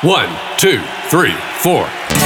1, 2, 3, 4.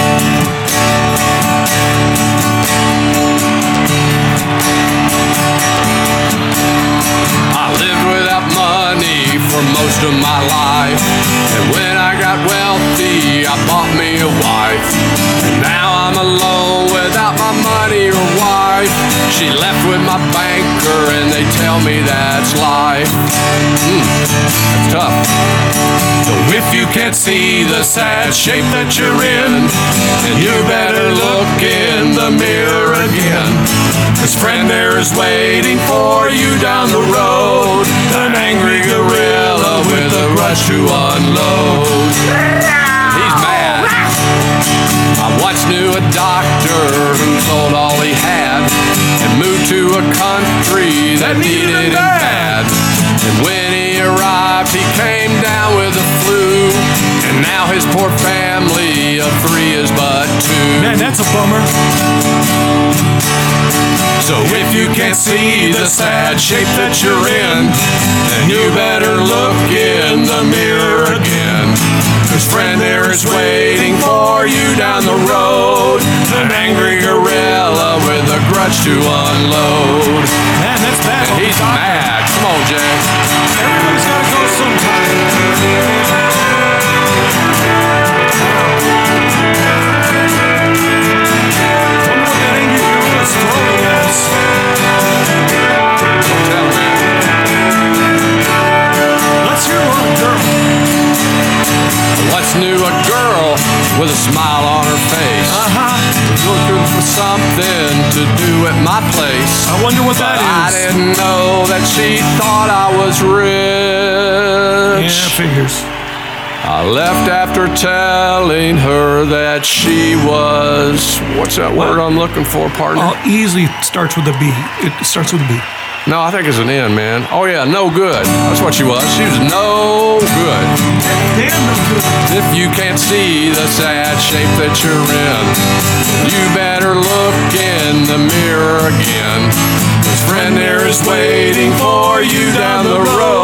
I lived without money for most of my life, and when I got wealthy, I bought me a wife. And now I'm alone without my money or wife. She left with my banker, and they tell me that's life. That's tough. So if you can't see the sad shape that you're in, then you better look in the mirror again. 'Cause friend, there is waiting for you down the road, an angry gorilla with a rush to unload. He's mad. I once knew a doctor who sold all he had and moved to a country that needed him bad. And when he arrived, he came down with the flu, and now his poor family of 3 is but 2. Man, that's a bummer. So if you can't see the sad shape that you're in, then you better look in the mirror again. 'Cause friend, there is waiting for you down the road, an angry gorilla with a grudge to unload. Man, that's bad. And he's mad. Come on, Jay. Everybody's gotta go sometime. Wonder what that angry gorilla's throwing at us. Don't tell me. Let's hear one, girl. Once knew a girl with a smile on her face, looking for something to do at my place. I wonder what that I is. didn't know that she thought I was rich. Yeah, figures. I left after telling her that she was, what's that word I'm looking for, partner? Easily starts with a B. It starts with a B. No, I think it's an N, man. Oh yeah, no good. That's what she was. She was no good. Damn, no good. If you can't see the sad shape that you're in, you better look in the mirror again. 'Cause friend, there is waiting for you down the road,